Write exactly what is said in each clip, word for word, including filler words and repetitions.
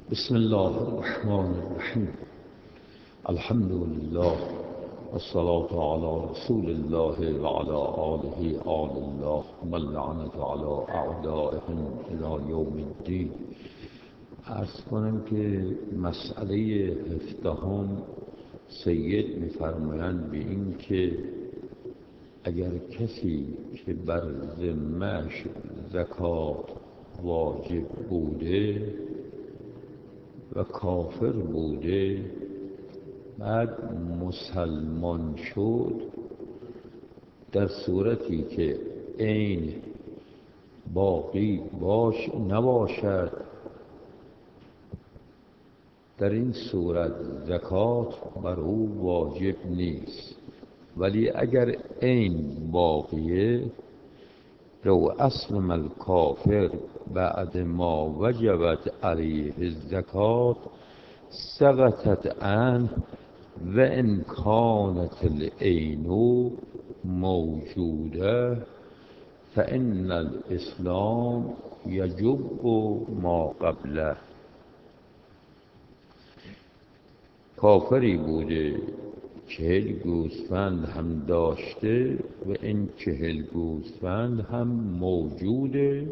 بسم الله الرحمن الرحیم. الحمد لله والصلاة على رسول الله وعلى آله آل الله واللعنة على أعدائهم إلى یوم الدین. عرض کنم که مسئله هفدهم سید می‌فرمایند به این که اگر کسی که بر ذمه‌اش زکات واجب بوده و کافر بوده بعد مسلمان شد، در صورتی که عین باقی باش نباشد، در این صورت زکات بر او واجب نیست. ولی اگر عین باقیه، لو اسلم الکافر بعد ما وجبت علیه الزکات سقطت عنه و ان کانت العین موجوده فان الاسلام یجب ما قبله. کافری بوده، چهل گوسفند هم داشته و این چهل گوسفند هم موجوده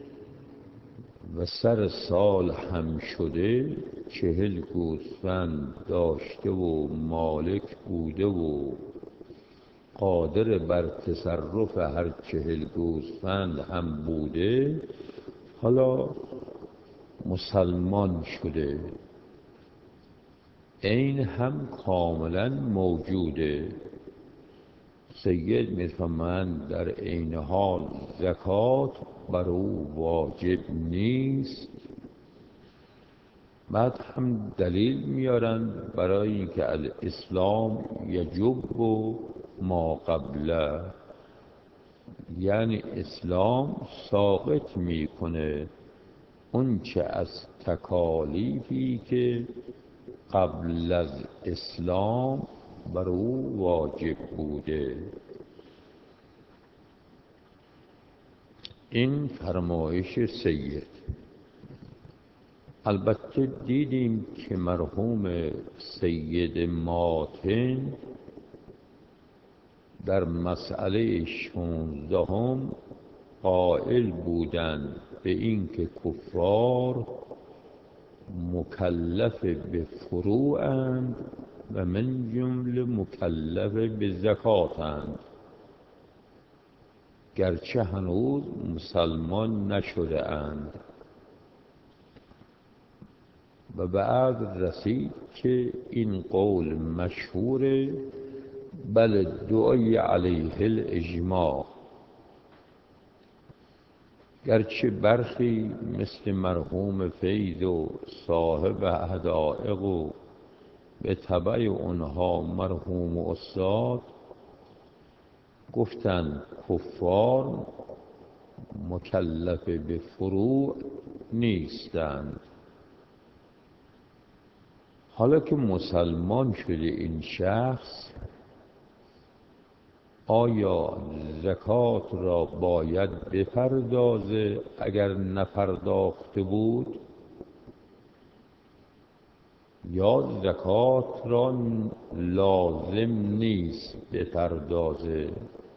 و سر سال هم شده، چهل گوسفند داشته و مالک بوده و قادر بر تصرف هر چهل گوسفند هم بوده، حالا مسلمان شده، این هم کاملا موجوده. سید می‌فرمایند در عین حال زکات بر او واجب نیست. بعد هم دلیل میارند برای اینکه الاسلام یجب ما قبله، یعنی اسلام ساقط میکنه اون چه از تکالیفی که قبل از اسلام بر او واجب بوده. این فرمایش سید. البته دیدیم که مرحوم سید ماتن در مسئله شانزدهم قائل بودند به این که کفار مکلف به فروعند و من جمله مکلف به زکاتند، گرچه هنوز مسلمان نشده اند. و بعد رسید که این قول مشهوره، بل دعای علیه الاجماع، گرچه برخی مثل مرحوم فیض و صاحب حدائق و به تبع اونها مرحوم استاد گفتند کفار مکلف به فروع نیستند. حالا که مسلمان شده این شخص، آیا زکات را باید بپردازه اگر نپرداخته بود، یا زکات را لازم نیست بپردازه؟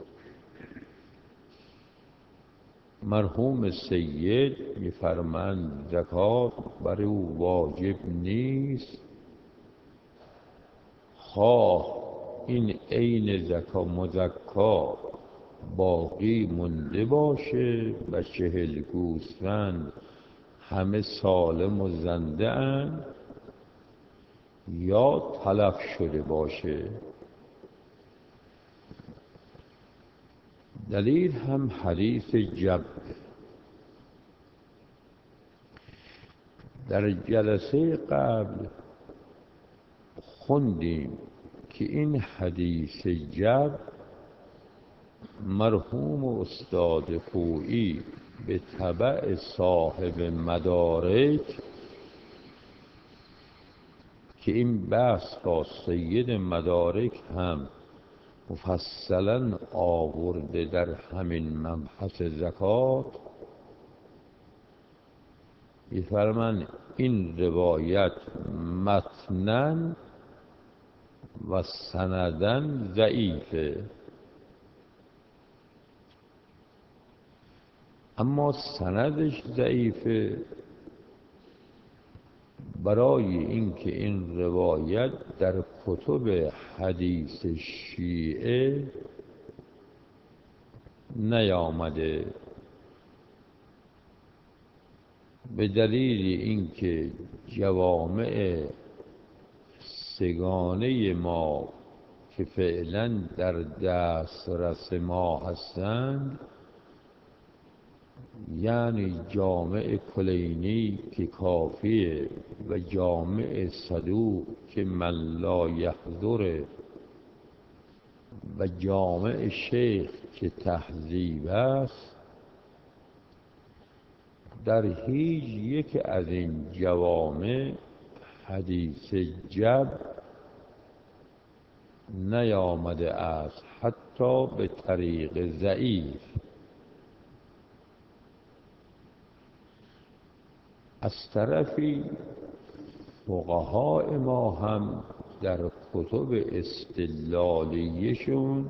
مرحوم سید می‌فرمایند زکات برای او واجب نیست، خواه این عین زکا مزکا باقی مونده باشه و چهل گوسفند همه سالم و زنده اند، یا تلف شده باشه. دلیل هم حدیث جبر. در جلسه قبل خوندیم که این حدیث جبر مرحوم استاد خویی به تبع صاحب مدارک، که این بحث با سید مدارک هم مفصلا آورده در همین مبحث زکات، می‌فرمایند این روایت متنن و سندن ضعیفه، اما سندش ضعیفه برای اینکه این روایت در کتب حدیث شیعه نیامده، به دلیل اینکه جوامع سگانه ما که فعلا در دسترس ما هستند، یعنی جامع کلینی که کافیه و جامع صدوق که من لا یحضره و جامع شیخ که تهذیب است، در هیچ یک از این جوامع حدیث جب نیامده است، حتی به طریق ضعیف. از طرفی فقهای ما هم در کتب استدلالیشون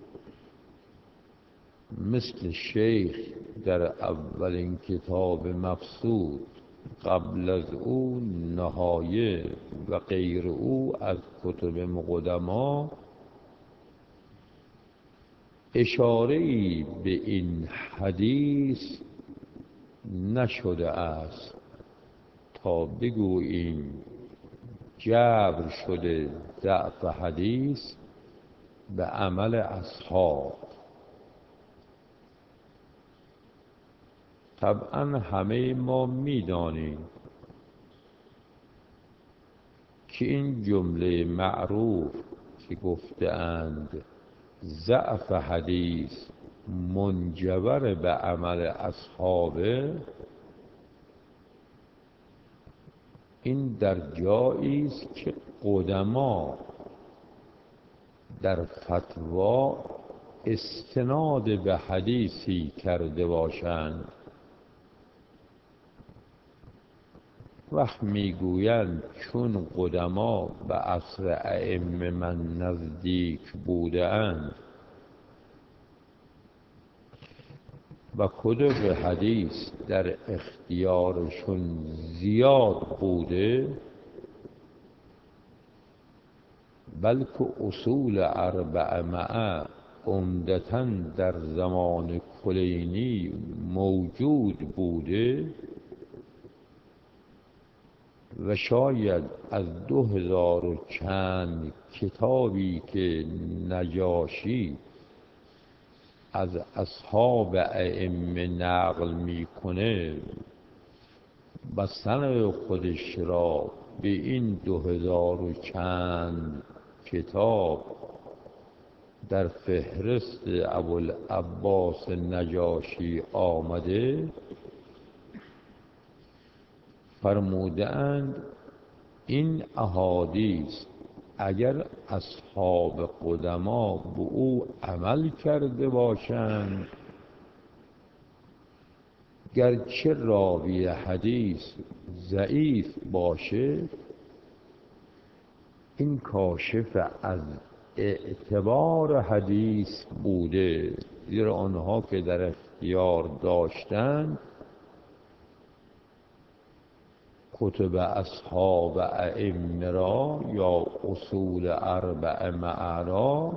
مثل شیخ در اولین کتاب مقصود، قبل از او نهایه و غیر او از کتب مقدما، اشاره‌ای به این حدیث نشده است تا بگوییم جبر شده ضعف حدیث به عمل اصحاب. طبعا همه ما میدانیم که این جمله معروف که گفته‌اند ضعف حدیث منجبر به عمل اصحابه، این در جایی است که قدما در فتوا استناد به حدیثی کرده باشند. وقت میگویند چون قدما به عصر ائمه من نزدیک بودند و کتب حدیث در اختیارشون زیاد بوده، بلکه اصول اربعه معه عمدتاً در زمان کلینی موجود بوده و شاید از دو هزار و چند کتابی که نجاشی از اصحاب ائمه نقل میکنه و سند خودش را به این دو هزار و چند کتاب در فهرست ابوالعباس نجاشی آمده، فرمودند این احادیث اگر اصحاب قدما به او عمل کرده باشند، گرچه راوی حدیث ضعیف باشه، این کاشف از اعتبار حدیث بوده، زیرا آنها که در اختیار داشتند کتب اصحاب ائمه را یا اصول اربعه معه را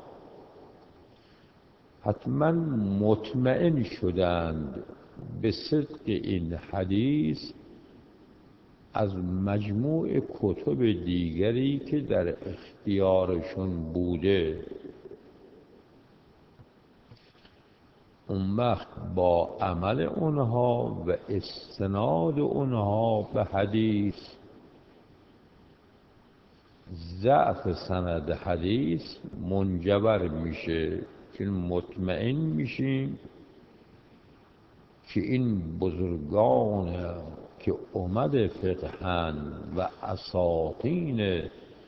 حتما مطمئن شدند به صدق این حدیث از مجموع کتب دیگری که در اختیارشون بوده. اون وقت با عمل اونها و استناد اونها به حدیث، ضعف سند حدیث منجبر میشه که مطمئن میشیم که این بزرگان که اومد فقهن و اساطین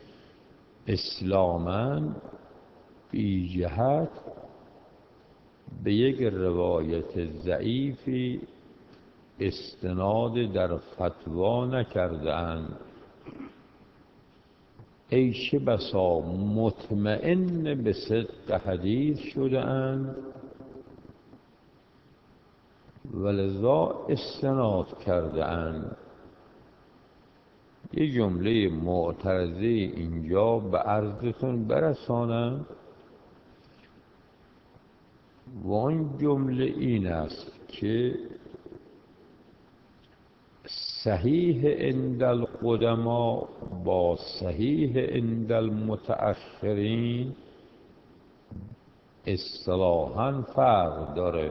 اسلامن بی جهت به یک روایت ضعیفی استناد در فتوا نکرده‌اند. ای چه بسا مطمئن به صدق حدیث شده‌اند، ولذا استناد کرده‌اند. یه جمله معترضه اینجا به عرضتون برسانم و آن جمله این است که صحیح عند القدما با صحیح عند المتأخرین اصطلاحاً فرق داره.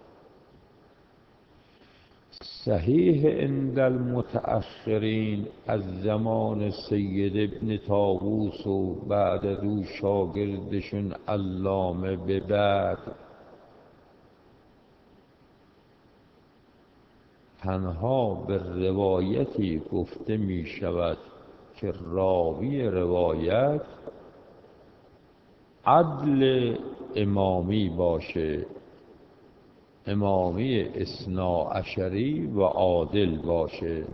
صحیح عند المتأخرین از زمان سید ابن طاووس و بعد از او شاگردشون علامه به بعد تنها به روایتی گفته می شود که راوی روایت عدل امامی باشه، امامی اثنا عشری و عادل باشه.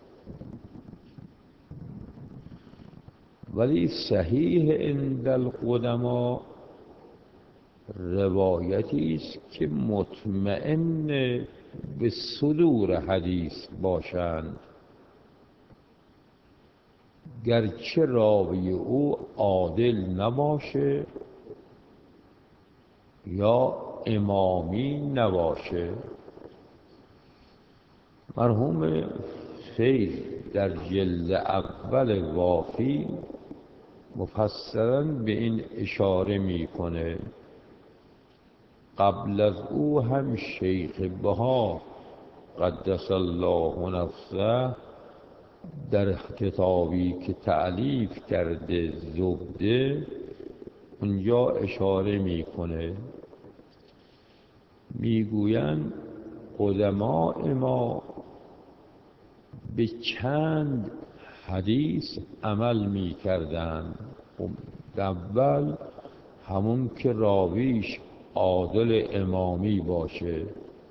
ولی صحیح عند القدما روایتی است که مطمئن به صدور حدیث باشند، گرچه راوی او عادل نباشه یا امامی نباشه. مرحوم فیض در جلد اول وافی مفصلاً به این اشاره میکنه. قبل از او هم شیخ بها قدس الله نفسه در کتابی که تألیف کرده زبده اونجا اشاره میکنه، میگویند قدماء ما به چند حدیث عمل میکردند. اول همون که راویش عادل امامی باشه،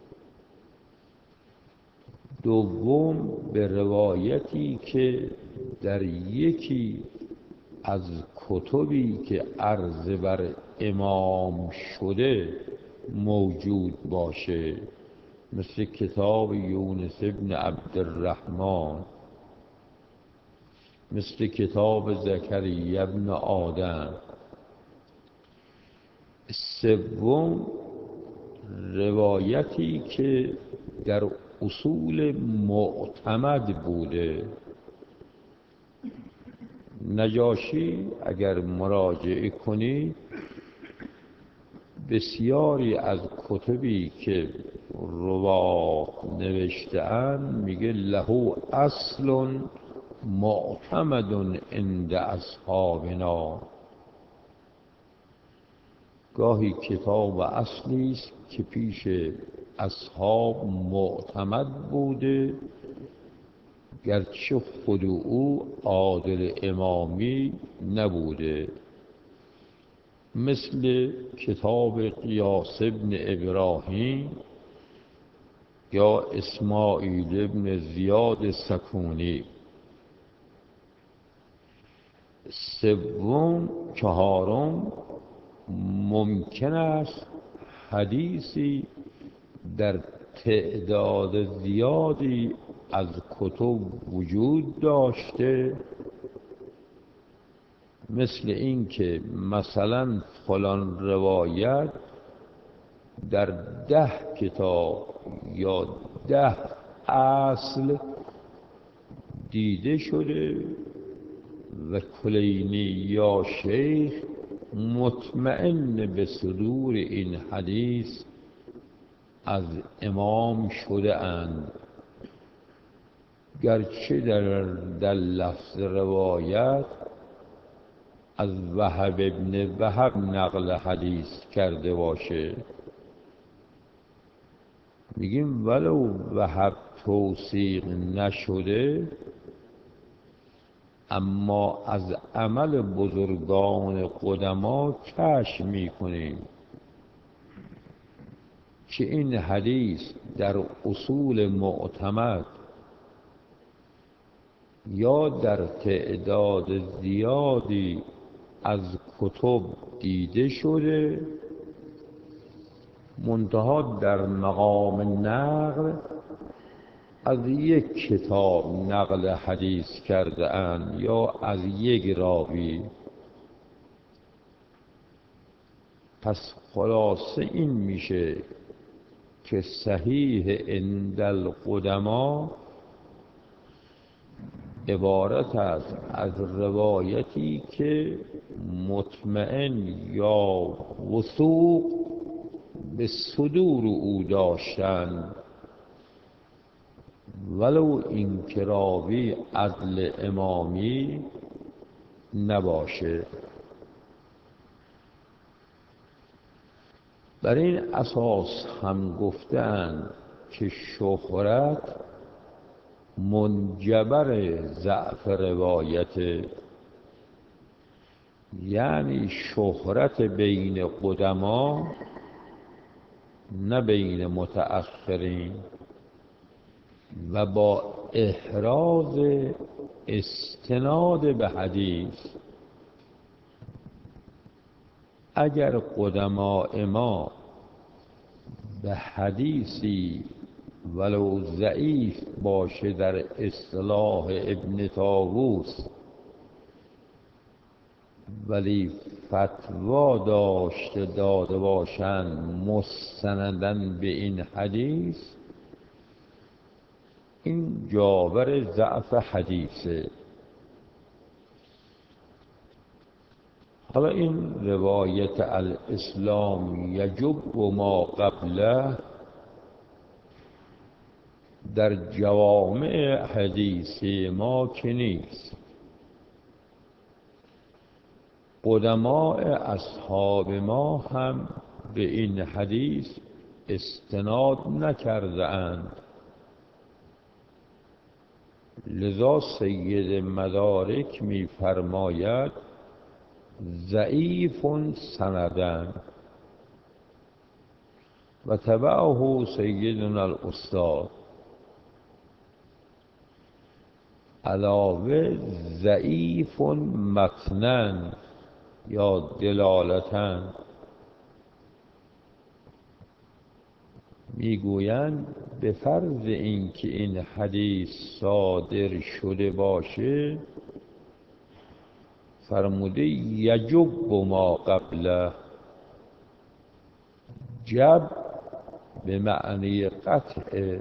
دوم به روایتی که در یکی از کتبی که عرض بر امام شده موجود باشه، مثل کتاب یونس ابن عبدالرحمن، مثل کتاب زکریا ابن آدم. سوم روایتی که در اصول معتمد بوده. نجاشی اگر مراجعه کنی بسیاری از کتبی که رواه نوشته‌اند میگه له اصل معتمد عند اصحابنا. گاهی کتاب اصلی است که پیش اصحاب معتمد بوده، گرچه خود او عادل امامی نبوده، مثل کتاب قیاس ابن ابراهیم یا اسماعیل ابن زیاد سکونی. سوم چهارم ممکن است حدیثی در تعداد زیادی از کتب وجود داشته، مثل این که مثلا فلان روایت در ده کتاب یا ده اصل دیده شده و کلینی یا شیخ مطمئن به صدور این حدیث از امام شده اند، گرچه در, در لفظ روایت از وهب ابن وهب نقل حدیث کرده باشه. میگیم ولو وهب توثیق نشده، اما از عمل بزرگان قدما کشف میکنیم. که این حدیث در اصول معتمد یا در تعداد زیادی از کتب دیده شده، منتها در مقام نقل از یک کتاب نقل حدیث کرده اند یا از یک راوی. پس خلاصه این میشه که صحیح عند القدما عبارت است از روایتی که مطمئن یا وثوق به صدور او داشتند، ولو این که راوی عدل امامی نباشه. بر این اساس هم گفتند که شهرت منجبر ضعف روایت، یعنی شهرت بین قدما نه بین متأخرین، و با احراز استناد به حدیث. اگر قدماء ما به حدیثی ولو ضعیف باشه در اصطلاح ابن طاووس ولی فتوا داشته داده باشند مستندن به این حدیث، این جاور ضعف حدیثه. حالا این روایت الاسلام یجب ما قبله در جوامع حدیثی ما که نیست. قدماء اصحاب ما هم به این حدیث استناد نکرده اند. لذا سید مدارک می فرماید ضعیف سندن، و تبعه سیدنا الاستاد. علاوه ضعیف متنن یا دلالتن، میگویند به فرض اینکه این حدیث صادر شده باشه، فرموده یجب ما قبله. جب به معنی قطع.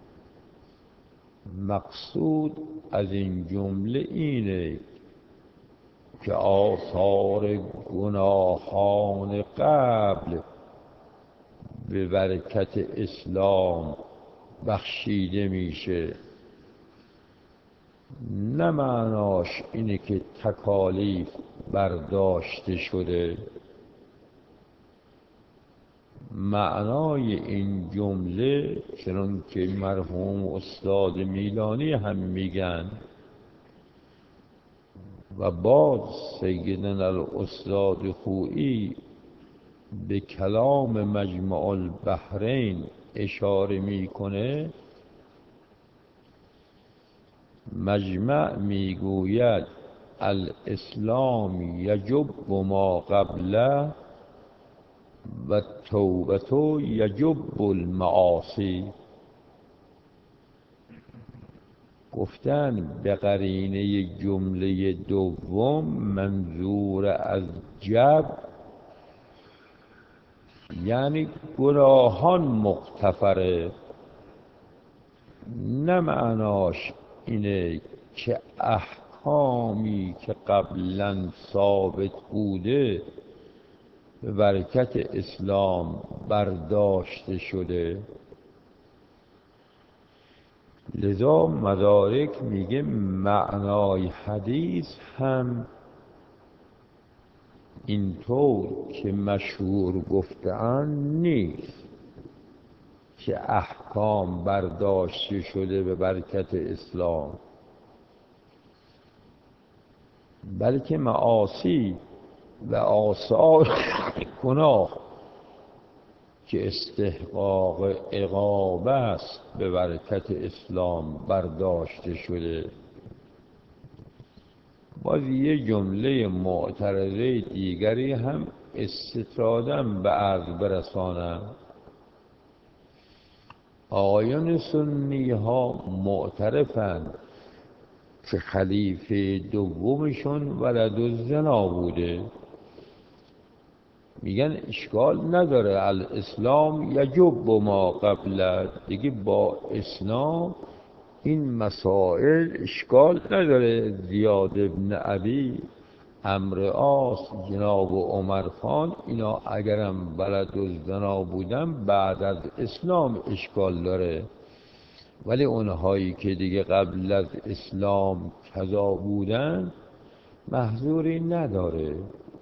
مقصود از این جمله اینه که آثار گناهان قبل به برکت اسلام بخشیده میشه. نه معناش اینه که تکالیف برداشته شده. معنای این جمله چنان که مرحوم استاد میلانی هم میگن و باز سیدنا الاستاد خویی به کلام مجمع البحرین اشاره میکنه. مجمع میگوید الاسلام یجب ما قبله و توبه یجب المعاصی. گفتن به قرینه جمله دوم منظور از جب یعنی گناهان مغتفره. نه معناش اینه که احکامی که قبلا ثابت بوده به برکت اسلام برداشته شده. لذا مدارک میگه معنای حدیث هم اینطور که مشهور گفتن نیست که احکام برداشته شده به برکت اسلام، بلکه معاصی و آثار گناه که استحقاق عقاب است به برکت اسلام برداشته شده. باز یه جمله معترضه دیگری هم استطرادم به عرض برسانم. آقایان سنی ها معترفند که خلیفه دومشون ولدالزنا بوده. میگن اشکال نداره، الاسلام یجب ما قبل، دیگه با اسلام این مسائل اشکال نداره. زیاد ابن علی، عمرو عاص، جناب عمر خان، اینا اگرم ولدالزنا بودن بعد از اسلام اشکال داره، ولی اونهایی که دیگه قبل از اسلام کذا بودن محظوری نداره.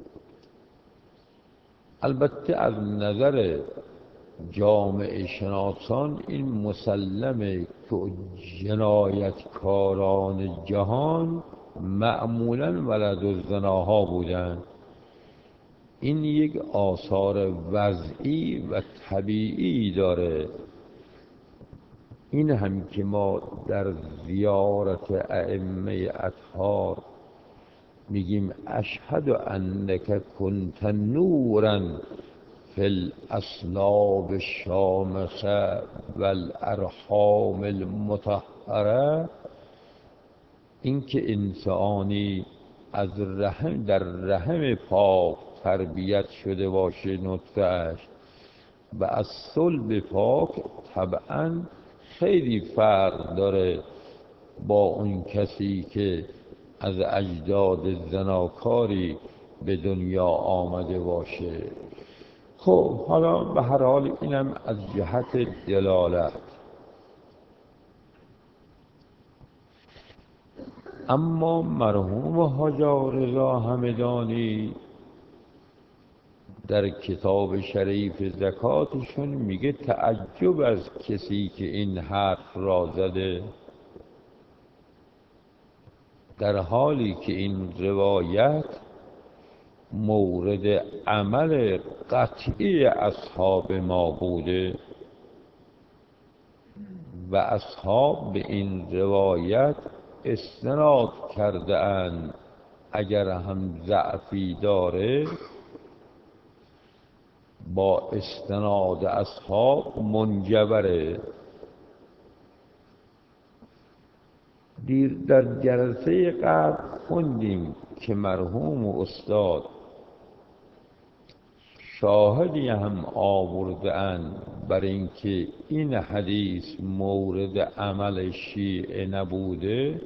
البته از نظر جامعه شناسان این مسلمه که جنایتکاران جهان معمولاً ولدالزناها بودند. این یک آثار وضعی و طبیعی داره. این هم که ما در زیارت ائمه اطهار میگیم اشهد انک کنت نورا فی الاصلاب الشامخه و الارحام المطهره، این که انسانی از رحم در رحم پاک تربیت شده باشه نطفه‌اش و از صلب پاک، طبعا خیلی فرق داره با اون کسی که از اجداد زناکاری به دنیا آمده باشه. خب حالا به هر حال اینم از جهت دلالت. اما مرحوم حاج رضا همدانی در کتاب شریف زکاتشون میگه تعجب از کسی که این حرف را زده، در حالی که این روایت مورد عمل قطعی اصحاب ما بوده و اصحاب به این روایت استناد کرده اند. اگر هم ضعفی داره با استناد اصحاب منجبره. دیر در جلسه قبل خوندیم که مرحوم استاد شاهدی هم آورده اند بر اینکه این حدیث مورد عمل شیعه نبوده،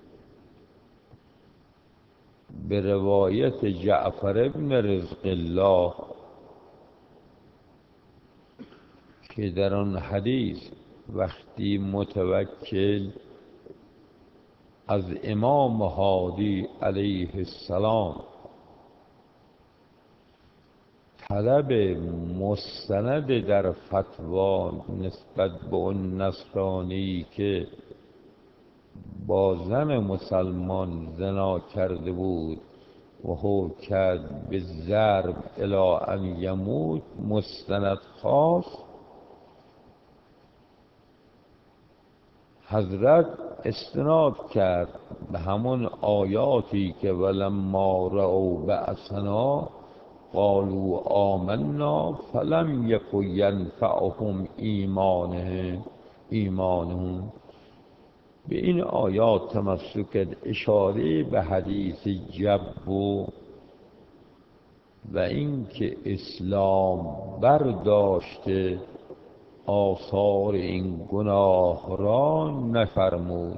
به روایت جعفر بن رزق الله که در آن حدیث وقتی متوکل از امام هادی علیه السلام طلب مستند در فتوا نسبت به اون نصرانی که با زن مسلمان زنا کرده بود و حکم کرد به ضرب الی ان یموت، مستند خواست، حضرت استناد کرد به همون آیاتی که ولما رأوا بأسنا قالوا آمنا فلم یک ینفعهم ایمانهم ایمانهم به این آیات تمسک، اشاره به حدیث جب و و اینکه اسلام برداشته آثار این گناه را نفرمود.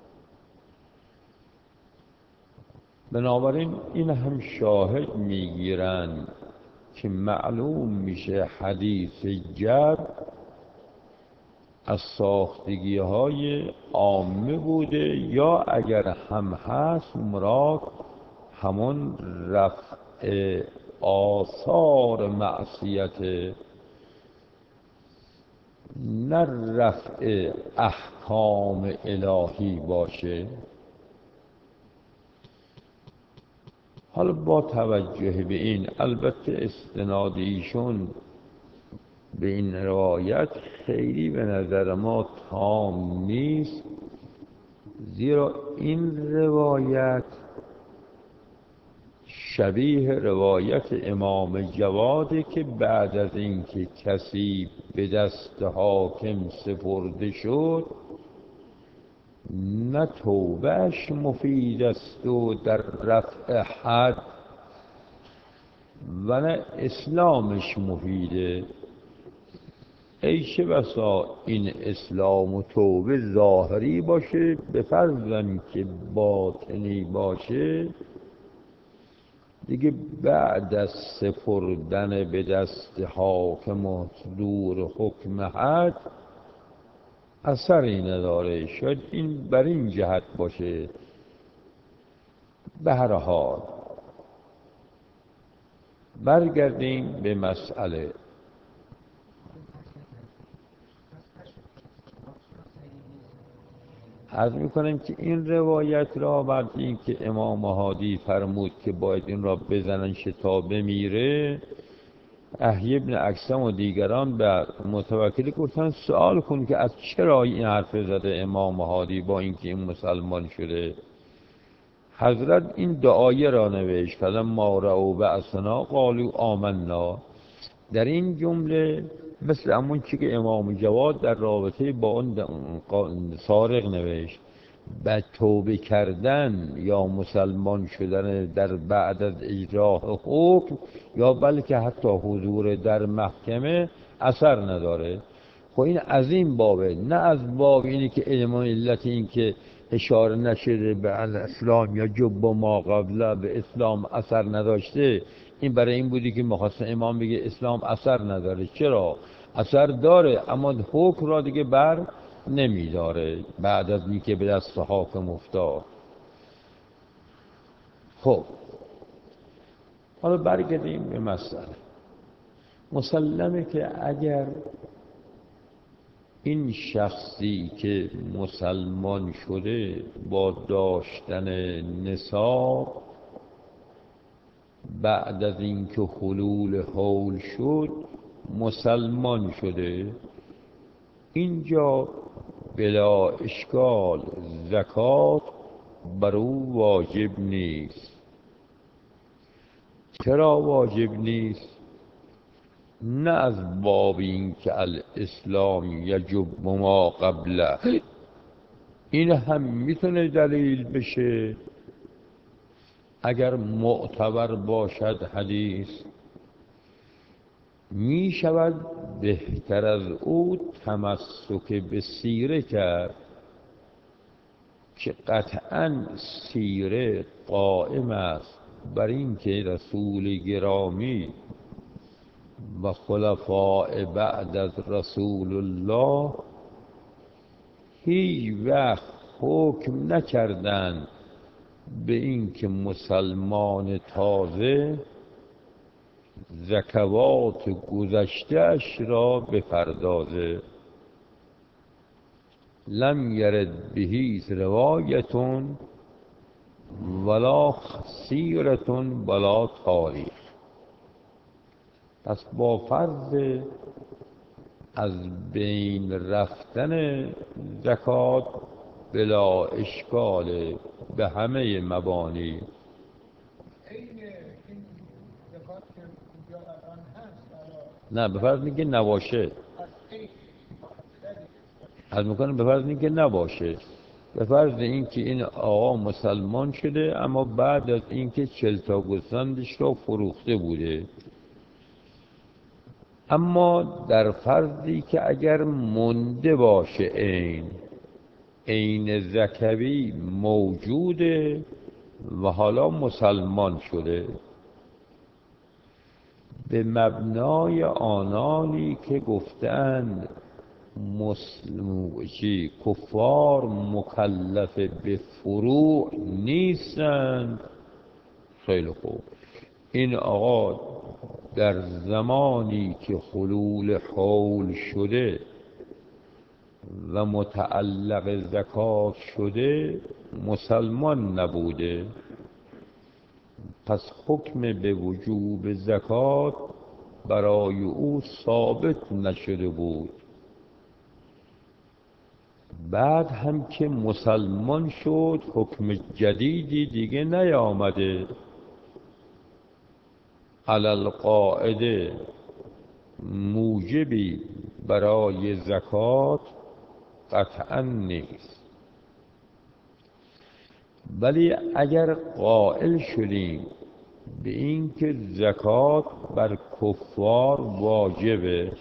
بنابراین این هم شاهد میگیرند که معلوم میشه حدیث جب از ساختگی های عامه بوده، یا اگر هم هست مراد همون رفع آثار معصیت، نه رفع احکام الهی باشه. حالا با توجه به این، البته استناد ایشون به این روایت خیلی به نظر ما تام نیست، زیرا این روایت شبیه روایت امام جواده که بعد از اینکه کسی به دست حاکم سپرده شد نه توبهش مفید است و در رفع حد و نه اسلامش مفیده. ای چه بسا این اسلام و توبه ظاهری باشه، به فرضم که باطنی باشه، دیگه بعد از سپردن به دست حاکم و صدور حکم حد اثری نداره. شاید این بر این جهت باشه. به هر حال برگردیم به مسئله. عرض میکنم که این روایت را بعد اینکه امام هادی فرمود که باید این را بزنن تا بمیره، احیی بن اکثم و دیگران به متوکلی گفتن سوال کن که از چرا این حرف زده امام هادی با اینکه این مسلمان شده. حضرت این دعایه را نوشت فلما رأوا بأسنا قالوا آمنا. در این جمله مثل همون چی که امام جواد در رابطه با اون سارق نوشت، به توبه کردن یا مسلمان شدن در بعد از اجرای حکم یا بلکه حتی حضور در محکمه اثر نداره. خب این از این بابه، نه از باب اینی که علم و علت این که اشاره نشده به اسلام یا جب ما قبله به اسلام اثر نداشته. این برای این بودی که مخواست امام بگه اسلام اثر نداره. چرا؟ اثر داره اما حکم را دیگه بر نمیداره بعد از اینکه به دست حاکم افتاد. خب حالا برگردیم به مسئله. مسلمه که اگر این شخصی که مسلمان شده با داشتن نصاب بعد از اینکه حلول حول شد مسلمان شده، اینجا بلا اشکال زکات بر او واجب نیست. چرا واجب نیست؟ نه از باب این که الاسلام یجب ما قبله، این هم میتونه دلیل بشه اگر معتبر باشد حدیث، می شود بهتر از او تمسک به سیره کرد که قطعا سیره قائم است بر این که رسول گرامی و خلفاء بعد از رسول الله هیچ وقت حکم نکردند به این که مسلمان تازه زکوات گذشته‌اش را بپردازه. لم یرد بهی روایتون ولا سیرتون ولا تاریخ. پس با فرض از بین رفتن زکات بلا اشکال به همه مبانی. نه به فرض اینکه نباشه، از میکنم به فرض اینکه نباشه، به فرض اینکه این آقا مسلمان شده اما بعد از اینکه چل تا گوسفندش را فروخته بوده. اما در فرضی که اگر مونده باشه عین عین زکوی موجوده و حالا مسلمان شده، به مبنای آنانی که گفتند مسلم چی کفار مکلف به فروع نیستند، خیلی خوب، این آقا در زمانی که حلول حول شده و متعلق زکات شده مسلمان نبوده، پس حکم به وجوب زکات برای او ثابت نشده بود. بعد هم که مسلمان شد حکم جدیدی دیگه نیامده. علی القاعده موجبی برای زکات قطعا نیست، ولی اگر قائل شدیم به این که زکات بر کفار واجبه،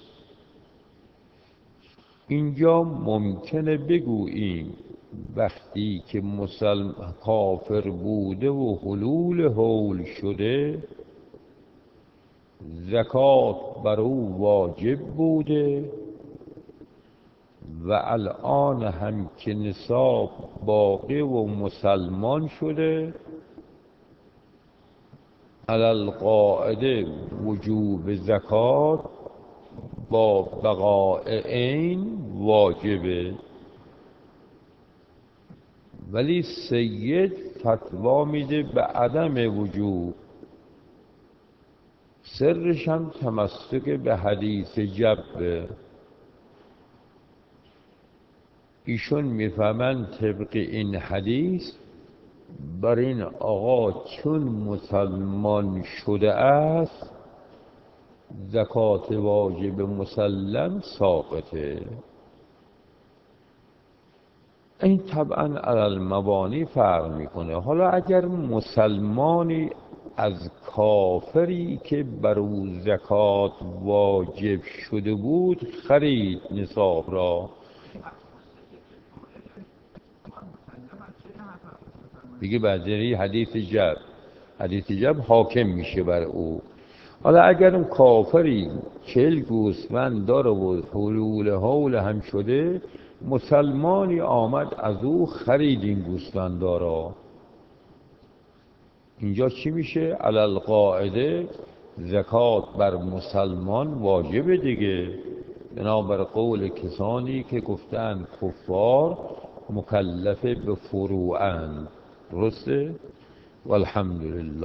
اینجا ممکنه بگوییم وقتی که مسلم کافر بوده و حلول حول شده زکات بر او واجب بوده و الان هم که نصاب باقی و مسلمان شده، علی القاعده وجوب زکات با بقاء عین واجبه. ولی سید فتوا میده به عدم وجوب، سرش هم تمسک به حدیث جبه. ایشون میفهمن طبق این حدیث بر این آقا چون مسلمان شده است زکات واجب مسلم ساقطه. این طبعا علی المبانی فرق میکنه. حالا اگر مسلمانی از کافری که بر او زکات واجب شده بود خرید نصاب را، دیگه بعدی حدیث جب حدیث جب حاکم میشه بر او. حالا اگر اون کافری چل گوسفند داره و حلول حول هم شده، مسلمانی آمد از او خرید این گوسفند داره، اینجا چی میشه؟ علی القاعده زکات بر مسلمان واجبه دیگه، بنابر قول کسانی که گفتن کفار مکلف به فروعند. درسته؟ والحمدلله.